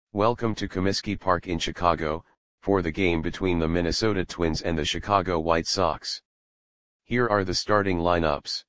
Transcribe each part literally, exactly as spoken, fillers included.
Welcome to Comiskey Park in Chicago, for the game between the Minnesota Twins and the Chicago White Sox. Here are the starting lineups.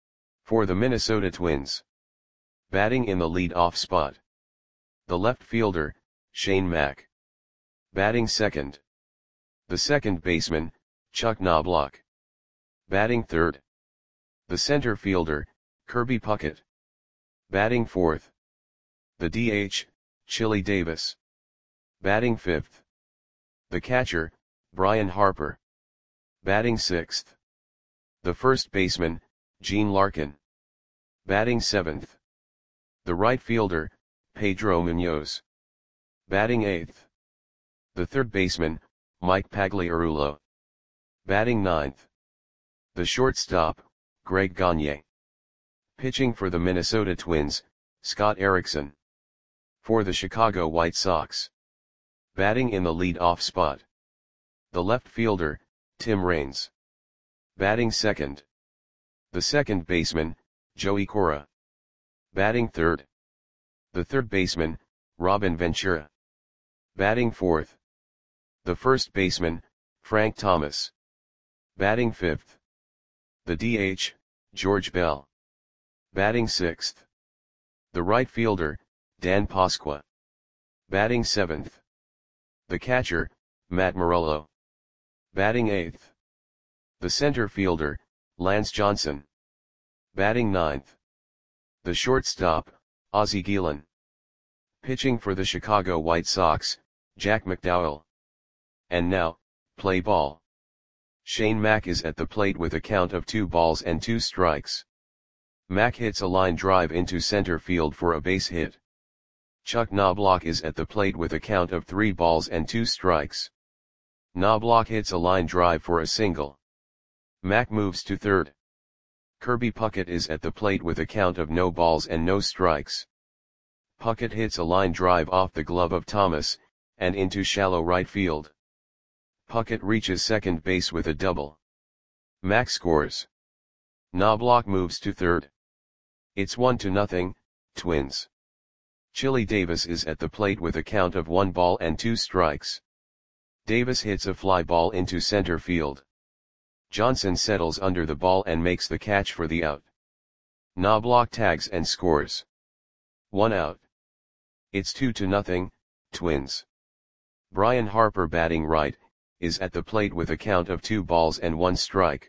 For the Minnesota Twins. Batting in the lead-off spot. The left fielder, Shane Mack. Batting second. The second baseman, Chuck Knobloch. Batting third. The center fielder, Kirby Puckett. Batting fourth. The D H, Chili Davis. Batting fifth. The catcher, Brian Harper. Batting sixth. The first baseman, Gene Larkin. Batting seventh. The right fielder, Pedro Munoz. Batting eighth. The third baseman, Mike Pagliarulo. Batting ninth. The shortstop, Greg Gagne. Pitching for the Minnesota Twins, Scott Erickson. For the Chicago White Sox. Batting in the lead-off spot. The left fielder, Tim Raines. Batting second. The second baseman, Joey Cora. Batting third. The third baseman, Robin Ventura. Batting fourth. The first baseman, Frank Thomas. Batting fifth. The D H, George Bell. Batting sixth. The right fielder, Dan Pasqua. Batting seventh. The catcher, Matt Morello. Batting eighth. The center fielder, Lance Johnson. Batting ninth. The shortstop, Ozzie Guillen. Pitching for the Chicago White Sox, Jack McDowell. And now, play ball. Shane Mack is at the plate with a count of two balls and two strikes. Mack hits a line drive into center field for a base hit. Chuck Knobloch is at the plate with a count of three balls and two strikes. Knobloch hits a line drive for a single. Mack moves to third. Kirby Puckett is at the plate with a count of no balls and no strikes. Puckett hits a line drive off the glove of Thomas, and into shallow right field. Puckett reaches second base with a double. Mack scores. Knobloch moves to third. It's one to nothing, Twins. Chili Davis is at the plate with a count of one ball and two strikes. Davis hits a fly ball into center field. Johnson settles under the ball and makes the catch for the out. Knobloch tags and scores. One out. It's two to nothing, Twins. Brian Harper, batting right, is at the plate with a count of two balls and one strike.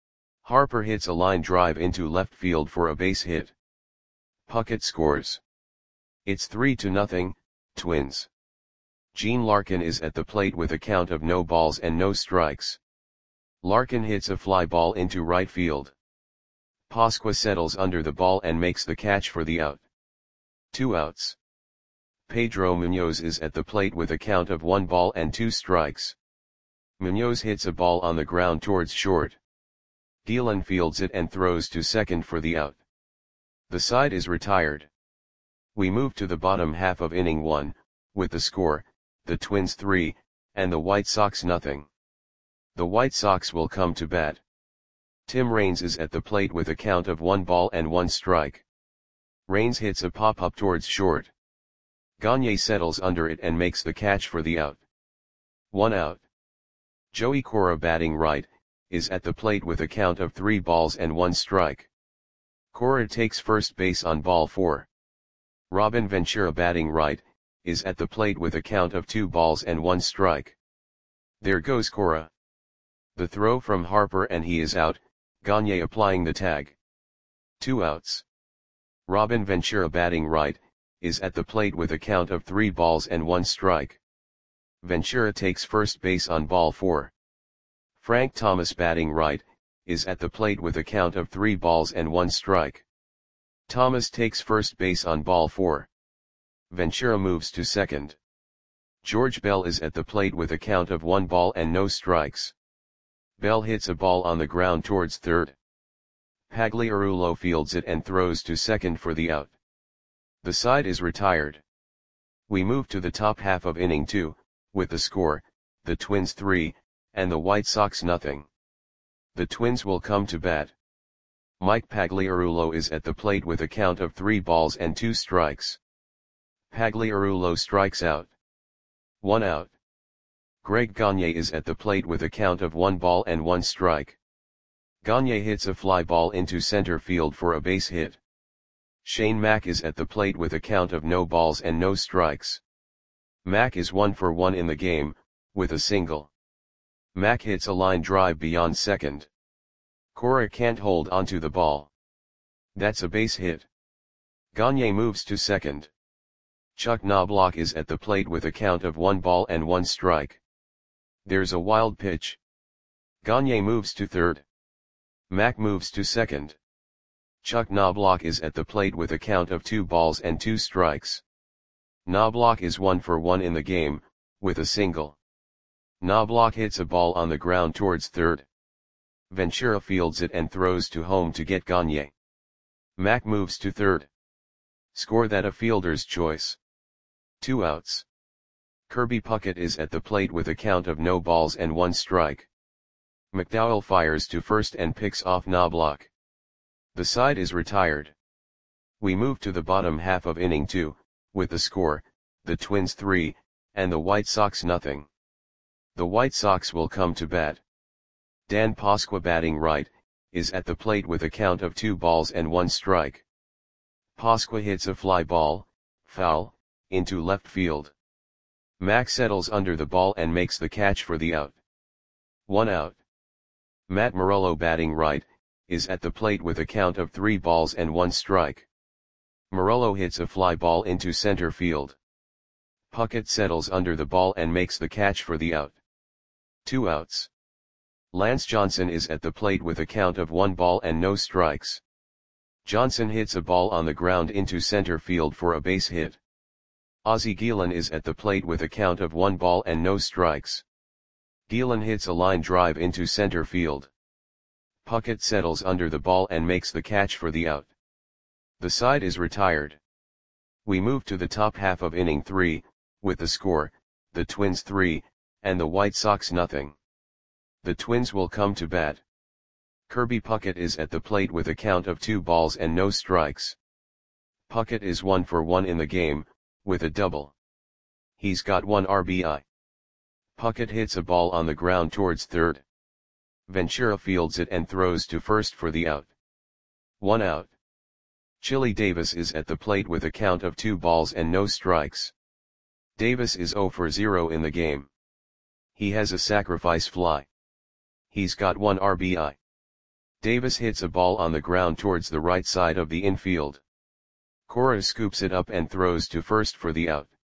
Harper hits a line drive into left field for a base hit. Puckett scores. It's three to nothing, Twins. Gene Larkin is at the plate with a count of no balls and no strikes. Larkin hits a fly ball into right field. Pasqua settles under the ball and makes the catch for the out. Two outs. Pedro Munoz is at the plate with a count of one ball and two strikes. Munoz hits a ball on the ground towards short. Guillen fields it and throws to second for the out. The side is retired. We move to the bottom half of inning one, with the score, the Twins three, and the White Sox nothing. The White Sox will come to bat. Tim Raines is at the plate with a count of one ball and one strike. Raines hits a pop-up towards short. Gagne settles under it and makes the catch for the out. One out. Joey Cora, batting right, is at the plate with a count of three balls and one strike. Cora takes first base on ball four. Robin Ventura, batting right, is at the plate with a count of two balls and one strike. There goes Cora. The throw from Harper and he is out, Gagne applying the tag. Two outs. Robin Ventura, batting right, is at the plate with a count of three balls and one strike. Ventura takes first base on ball four. Frank Thomas, batting right, is at the plate with a count of three balls and one strike. Thomas takes first base on ball four. Ventura moves to second. George Bell is at the plate with a count of one ball and no strikes. Bell hits a ball on the ground towards third. Pagliarulo fields it and throws to second for the out. The side is retired. We move to the top half of inning two, with the score, the Twins three, and the White Sox nothing. The Twins will come to bat. Mike Pagliarulo is at the plate with a count of three balls and two strikes. Pagliarulo strikes out. One out. Greg Gagne is at the plate with a count of one ball and one strike. Gagne hits a fly ball into center field for a base hit. Shane Mack is at the plate with a count of no balls and no strikes. Mack is one for one in the game, with a single. Mack hits a line drive beyond second. Cora can't hold onto the ball. That's a base hit. Gagne moves to second. Chuck Knobloch is at the plate with a count of one ball and one strike. There's a wild pitch. Gagne moves to third. Mack moves to second. Chuck Knobloch is at the plate with a count of two balls and two strikes. Knobloch is one for one in the game, with a single. Knobloch hits a ball on the ground towards third. Ventura fields it and throws to home to get Gagne. Mack moves to third. Score that a fielder's choice. Two outs. Kirby Puckett is at the plate with a count of no balls and one strike. McDowell fires to first and picks off Knobloch. The side is retired. We move to the bottom half of inning two, with the score, the Twins three, and the White Sox nothing. The White Sox will come to bat. Dan Pasqua, batting right, is at the plate with a count of two balls and one strike. Pasqua hits a fly ball, foul, into left field. Mack settles under the ball and makes the catch for the out. One out. Matt Morello, batting right, is at the plate with a count of three balls and one strike. Morello hits a fly ball into center field. Puckett settles under the ball and makes the catch for the out. Two outs. Lance Johnson is at the plate with a count of one ball and no strikes. Johnson hits a ball on the ground into center field for a base hit. Ozzie Guillen is at the plate with a count of one ball and no strikes. Guillen hits a line drive into center field. Puckett settles under the ball and makes the catch for the out. The side is retired. We move to the top half of inning three, with the score, the Twins three, and the White Sox nothing. The Twins will come to bat. Kirby Puckett is at the plate with a count of two balls and no strikes. Puckett is one for one in the game, with a double. He's got one R B I. Puckett hits a ball on the ground towards third. Ventura fields it and throws to first for the out. One out. Chili Davis is at the plate with a count of two balls and no strikes. Davis is zero for zero in the game. He has a sacrifice fly. He's got one R B I. Davis hits a ball on the ground towards the right side of the infield. Cora scoops it up and throws to first for the out.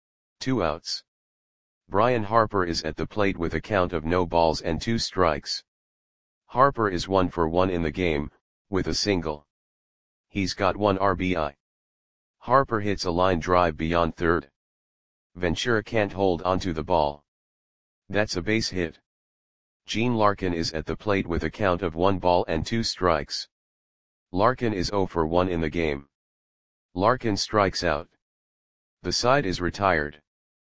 Two outs. Brian Harper is at the plate with a count of no balls and two strikes. Harper is one for one in the game, with a single. He's got one R B I. Harper hits a line drive beyond third. Ventura can't hold onto the ball. That's a base hit. Gene Larkin is at the plate with a count of one ball and two strikes. Larkin is zero for one in the game. Larkin strikes out. The side is retired.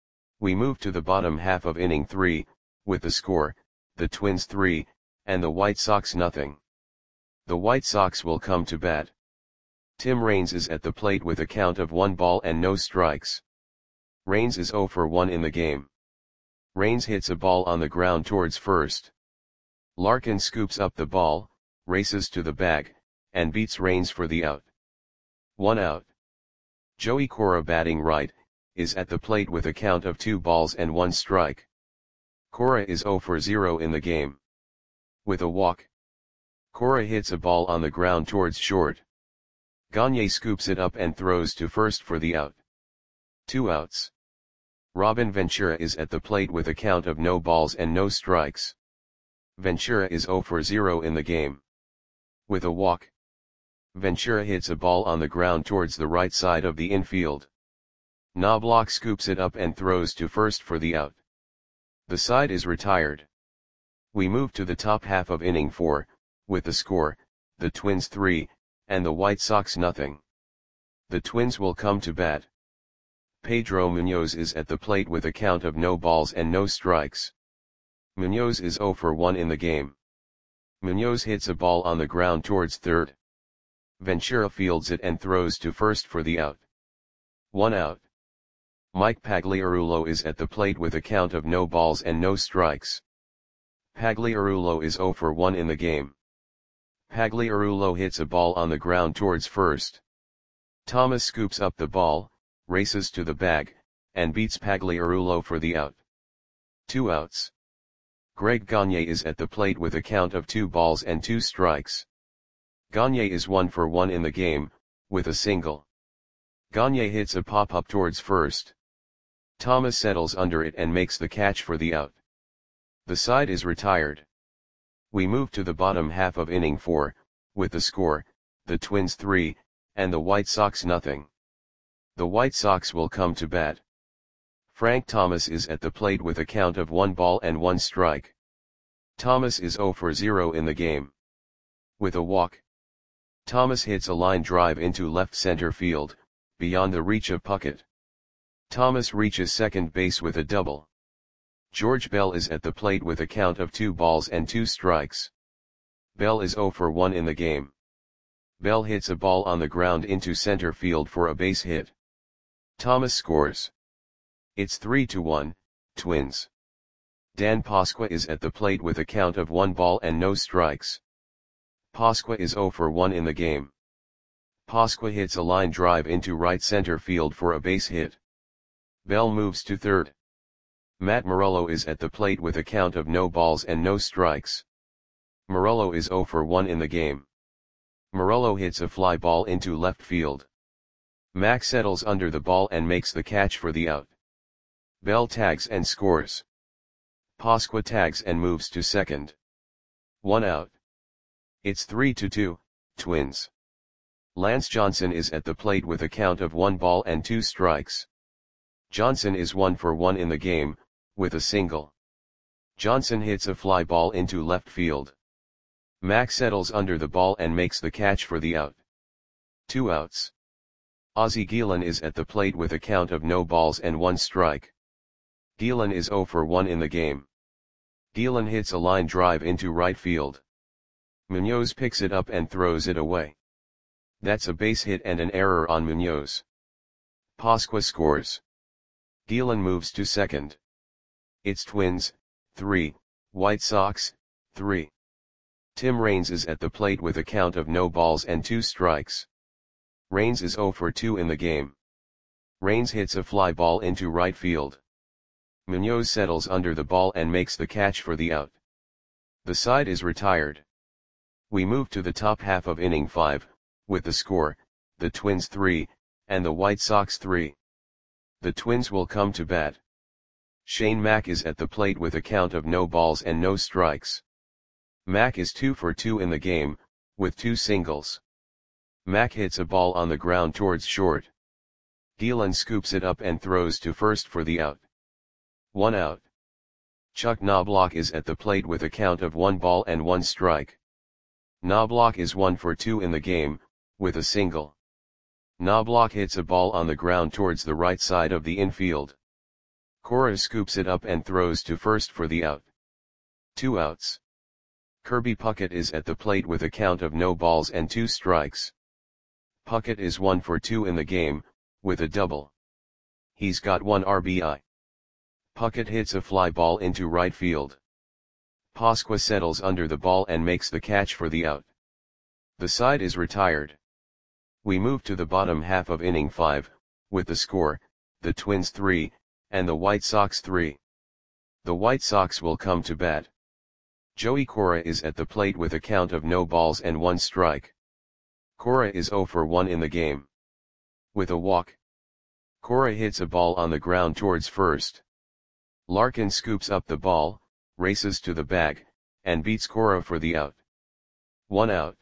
We move to the bottom half of inning three, with the score, the Twins three, and the White Sox nothing. The White Sox will come to bat. Tim Raines is at the plate with a count of one ball and no strikes. Raines is zero for one in the game. Raines hits a ball on the ground towards first. Larkin scoops up the ball, races to the bag, and beats Raines for the out. One out. Joey Cora, batting right, is at the plate with a count of two balls and one strike. Cora is zero for zero in the game. With a walk. Cora hits a ball on the ground towards short. Gagne scoops it up and throws to first for the out. Two outs. Robin Ventura is at the plate with a count of no balls and no strikes. Ventura is zero for zero in the game. With a walk. Ventura hits a ball on the ground towards the right side of the infield. Knobloch scoops it up and throws to first for the out. The side is retired. We move to the top half of inning four, with the score, the Twins three, and the White Sox nothing. The Twins will come to bat. Pedro Munoz is at the plate with a count of no balls and no strikes. Munoz is zero for one in the game. Munoz hits a ball on the ground towards third. Ventura fields it and throws to first for the out. One out. Mike Pagliarulo is at the plate with a count of no balls and no strikes. Pagliarulo is zero for one in the game. Pagliarulo hits a ball on the ground towards first. Thomas scoops up the ball, races to the bag, and beats Pagliarulo for the out. Two outs. Greg Gagne is at the plate with a count of two balls and two strikes. Gagne is one for one in the game, with a single. Gagne hits a pop-up towards first. Thomas settles under it and makes the catch for the out. The side is retired. We move to the bottom half of inning four, with the score, the Twins three, and the White Sox nothing. The White Sox will come to bat. Frank Thomas is at the plate with a count of one ball and one strike. Thomas is zero for zero in the game. With a walk, Thomas hits a line drive into left center field, beyond the reach of Puckett. Thomas reaches second base with a double. George Bell is at the plate with a count of two balls and two strikes. Bell is zero for one in the game. Bell hits a ball on the ground into center field for a base hit. Thomas scores. It's three to one, Twins. Dan Pasqua is at the plate with a count of one ball and no strikes. Pasqua is zero for one in the game. Pasqua hits a line drive into right center field for a base hit. Bell moves to third. Matt Morello is at the plate with a count of no balls and no strikes. Morello is zero for one in the game. Morello hits a fly ball into left field. Mack settles under the ball and makes the catch for the out. Bell tags and scores. Pasqua tags and moves to second. One out. It's three to two, Twins. Lance Johnson is at the plate with a count of one ball and two strikes. Johnson is one for one in the game, with a single. Johnson hits a fly ball into left field. Mack settles under the ball and makes the catch for the out. Two outs. Ozzie Guillen is at the plate with a count of no balls and one strike. Guillen is zero for one in the game. Guillen hits a line drive into right field. Munoz picks it up and throws it away. That's a base hit and an error on Munoz. Pasqua scores. Guillen moves to second. It's Twins, three, White Sox, three. Tim Raines is at the plate with a count of no balls and two strikes. Raines is zero for two in the game. Raines hits a fly ball into right field. Munoz settles under the ball and makes the catch for the out. The side is retired. We move to the top half of inning five, with the score, the Twins three, and the White Sox three. The Twins will come to bat. Shane Mack is at the plate with a count of no balls and no strikes. Mack is two for two in the game, with two singles. Mack hits a ball on the ground towards short. Guillen scoops it up and throws to first for the out. One out. Chuck Knobloch is at the plate with a count of one ball and one strike. Knobloch is one for two in the game, with a single. Knobloch hits a ball on the ground towards the right side of the infield. Cora scoops it up and throws to first for the out. Two outs. Kirby Puckett is at the plate with a count of no balls and two strikes. Puckett is one for two in the game, with a double. He's got one R B I. Puckett hits a fly ball into right field. Pasqua settles under the ball and makes the catch for the out. The side is retired. We move to the bottom half of inning five, with the score, the Twins three, and the White Sox three. The White Sox will come to bat. Joey Cora is at the plate with a count of no balls and one strike. Cora is zero for one in the game. With a walk, Cora hits a ball on the ground towards first. Larkin scoops up the ball, races to the bag, and beats Cora for the out. One out.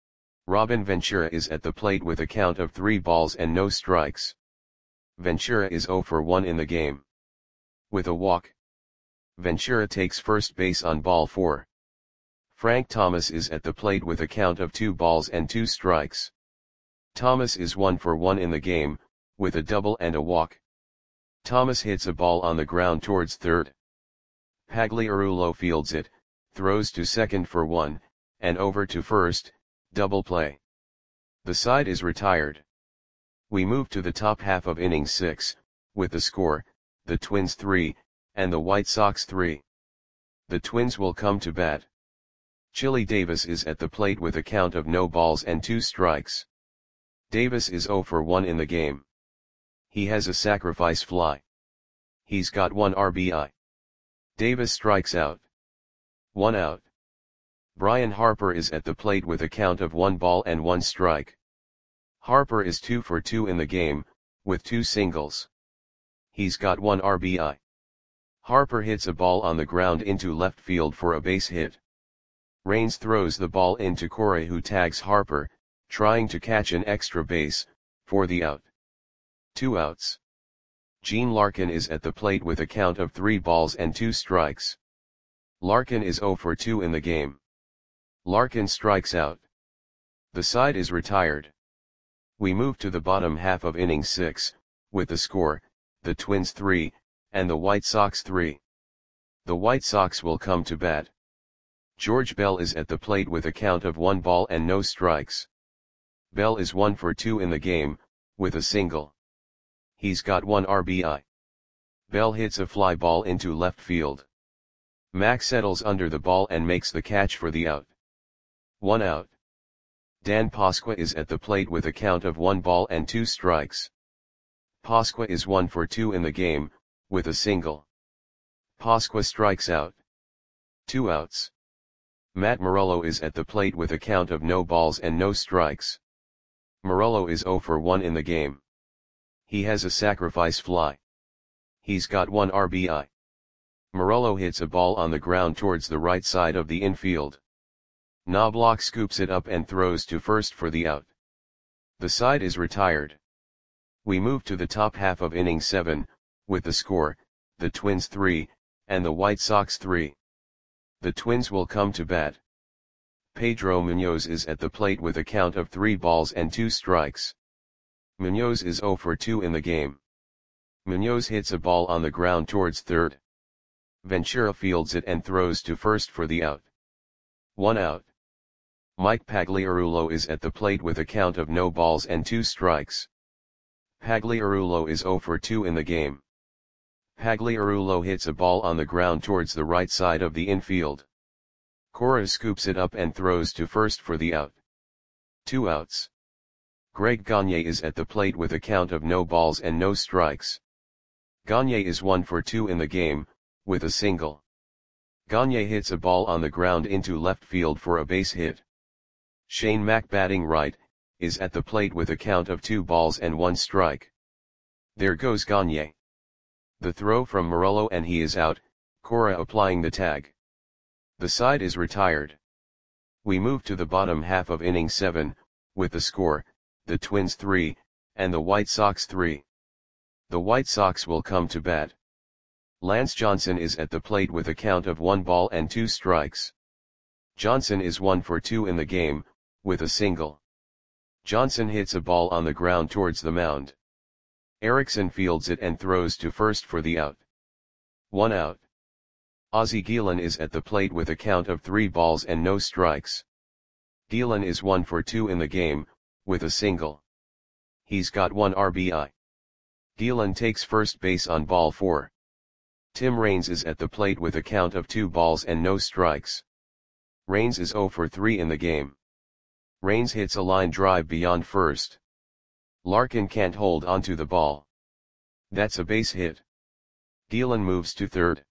Robin Ventura is at the plate with a count of three balls and no strikes. Ventura is zero for one in the game. With a walk, Ventura takes first base on ball four. Frank Thomas is at the plate with a count of two balls and two strikes. Thomas is one for one in the game, with a double and a walk. Thomas hits a ball on the ground towards third. Pagliarulo fields it, throws to second for one, and over to first, double play. The side is retired. We move to the top half of inning six, with the score, the Twins three, and the White Sox three. The Twins will come to bat. Chili Davis is at the plate with a count of no balls and two strikes. Davis is zero for one in the game. He has a sacrifice fly. He's got one R B I. Davis strikes out. One out. Brian Harper is at the plate with a count of one ball and one strike. Harper is two for two in the game, with two singles. He's got one R B I. Harper hits a ball on the ground into left field for a base hit. Raines throws the ball into Correa, who tags Harper, trying to catch an extra base, for the out. Two outs. Gene Larkin is at the plate with a count of three balls and two strikes. Larkin is zero for two in the game. Larkin strikes out. The side is retired. We move to the bottom half of inning six, with the score, the Twins three, and the White Sox three. The White Sox will come to bat. George Bell is at the plate with a count of one ball and no strikes. Bell is one for two in the game, with a single. He's got one R B I. Bell hits a fly ball into left field. Mack settles under the ball and makes the catch for the out. One out. Dan Pasqua is at the plate with a count of one ball and two strikes. Pasqua is one for two in the game, with a single. Pasqua strikes out. Two outs. Matt Morello is at the plate with a count of no balls and no strikes. Morello is zero for one in the game. He has a sacrifice fly. He's got one R B I. Morello hits a ball on the ground towards the right side of the infield. Knobloch scoops it up and throws to first for the out. The side is retired. We move to the top half of inning seven, with the score, the Twins three, and the White Sox three. The Twins will come to bat. Pedro Munoz is at the plate with a count of three balls and two strikes. Munoz is zero for two in the game. Munoz hits a ball on the ground towards third. Ventura fields it and throws to first for the out. One out. Mike Pagliarulo is at the plate with a count of no balls and two strikes. Pagliarulo is zero for two in the game. Pagliarulo hits a ball on the ground towards the right side of the infield. Correa scoops it up and throws to first for the out. Two outs. Greg Gagne is at the plate with a count of no balls and no strikes. Gagne is one for two in the game, with a single. Gagne hits a ball on the ground into left field for a base hit. Shane Mack, batting right, is at the plate with a count of two balls and one strike. There goes Gagne. The throw from Morello and he is out, Correa applying the tag. The side is retired. We move to the bottom half of inning seven, with the score, the Twins three, and the White Sox three. The White Sox will come to bat. Lance Johnson is at the plate with a count of one ball and two strikes. Johnson is one for two in the game, with a single. Johnson hits a ball on the ground towards the mound. Erickson fields it and throws to first for the out. One out. Ozzie Guillen is at the plate with a count of three balls and no strikes. Guillen is one for two in the game, with a single. He's got one R B I. Guillen takes first base on ball four. Tim Raines is at the plate with a count of two balls and no strikes. Raines is zero for three in the game. Raines hits a line drive beyond first. Larkin can't hold onto the ball. That's a base hit. Guillen moves to third.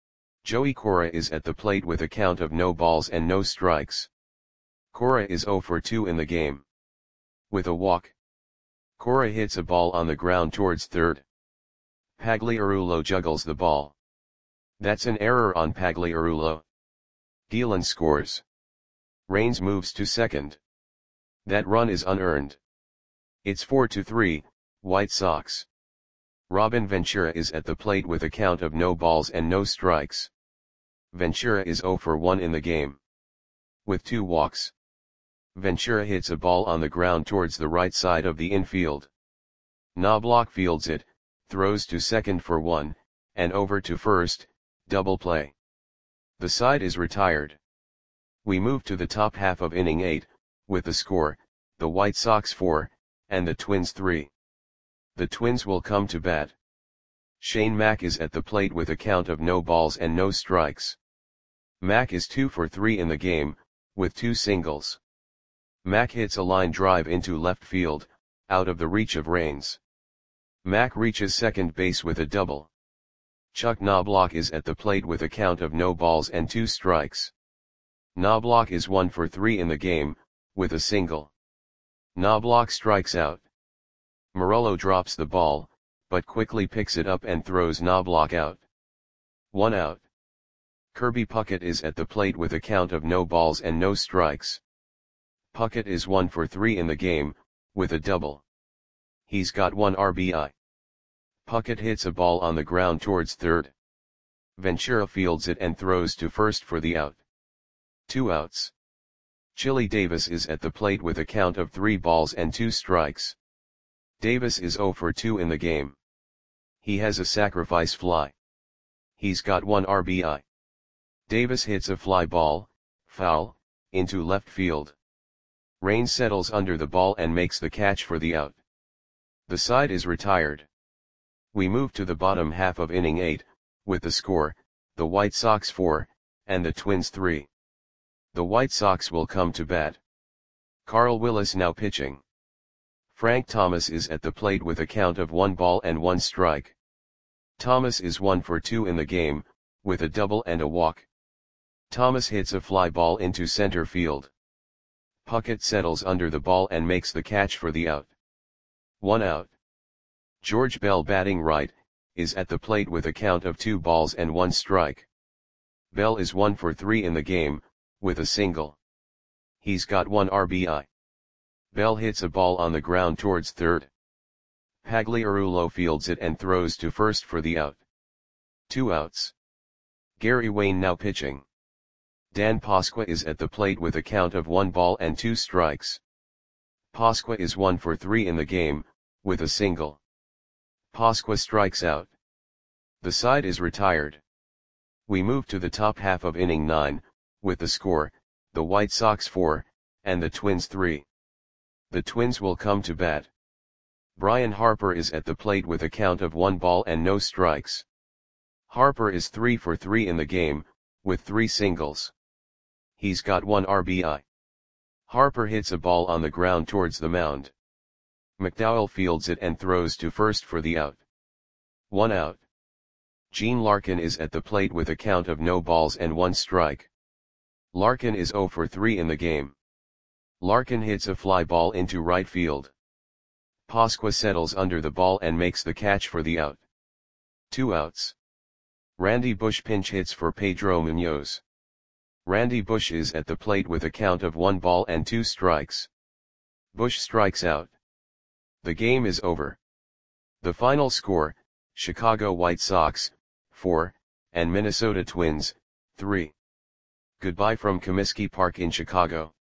Joey Correa is at the plate with a count of no balls and no strikes. Correa is zero for two in the game. With a walk. Correa hits a ball on the ground towards third. Pagliarulo juggles the ball. That's an error on Pagliarulo. Guillen scores. Raines moves to second. That run is unearned. It's four to three, White Sox. Robin Ventura is at the plate with a count of no balls and no strikes. Ventura is zero for one in the game. With two walks. Ventura hits a ball on the ground towards the right side of the infield. Knobloch fields it, throws to second for one, and over to first, double play. The side is retired. We move to the top half of inning eight, with the score, the White Sox four, and the Twins three. The Twins will come to bat. Shane Mack is at the plate with a count of no balls and no strikes. Mack is two for three in the game, with two singles. Mack hits a line drive into left field, out of the reach of Raines. Mack reaches second base with a double. Chuck Knobloch is at the plate with a count of no balls and two strikes. Knobloch is one for three in the game, with a single. Knobloch strikes out. Morello drops the ball, but quickly picks it up and throws Knobloch out. One out. Kirby Puckett is at the plate with a count of no balls and no strikes. Puckett is one for three in the game, with a double. He's got one R B I. Puckett hits a ball on the ground towards third. Ventura fields it and throws to first for the out. Two outs. Chili Davis is at the plate with a count of three balls and two strikes. Davis is zero for two in the game. He has a sacrifice fly. He's got one R B I. Davis hits a fly ball, foul, into left field. Raines settles under the ball and makes the catch for the out. The side is retired. We move to the bottom half of inning eight, with the score, the White Sox four, and the Twins three. The White Sox will come to bat. Carl Willis now pitching. Frank Thomas is at the plate with a count of one ball and one strike. Thomas is one for two in the game, with a double and a walk. Thomas hits a fly ball into center field. Puckett settles under the ball and makes the catch for the out. One out. George Bell batting right, is at the plate with a count of two balls and one strike. Bell is one for three in the game, with a single. He's got one R B I. Bell hits a ball on the ground towards third. Pagliarulo fields it and throws to first for the out. Two outs. Gary Wayne now pitching. Dan Pasqua is at the plate with a count of one ball and two strikes. Pasqua is one for three in the game, with a single. Pasqua strikes out. The side is retired. We move to the top half of inning nine, with the score, the White Sox four, and the Twins three. The Twins will come to bat. Brian Harper is at the plate with a count of one ball and no strikes. Harper is three for three in the game, with three singles. He's got one R B I. Harper hits a ball on the ground towards the mound. McDowell fields it and throws to first for the out. One out. Gene Larkin is at the plate with a count of no balls and one strike. Larkin is zero for three in the game. Larkin hits a fly ball into right field. Pasqua settles under the ball and makes the catch for the out. Two outs. Randy Bush pinch hits for Pedro Munoz. Randy Bush is at the plate with a count of one ball and two strikes. Bush strikes out. The game is over. The final score, Chicago White Sox, four, and Minnesota Twins, three. Goodbye from Comiskey Park in Chicago.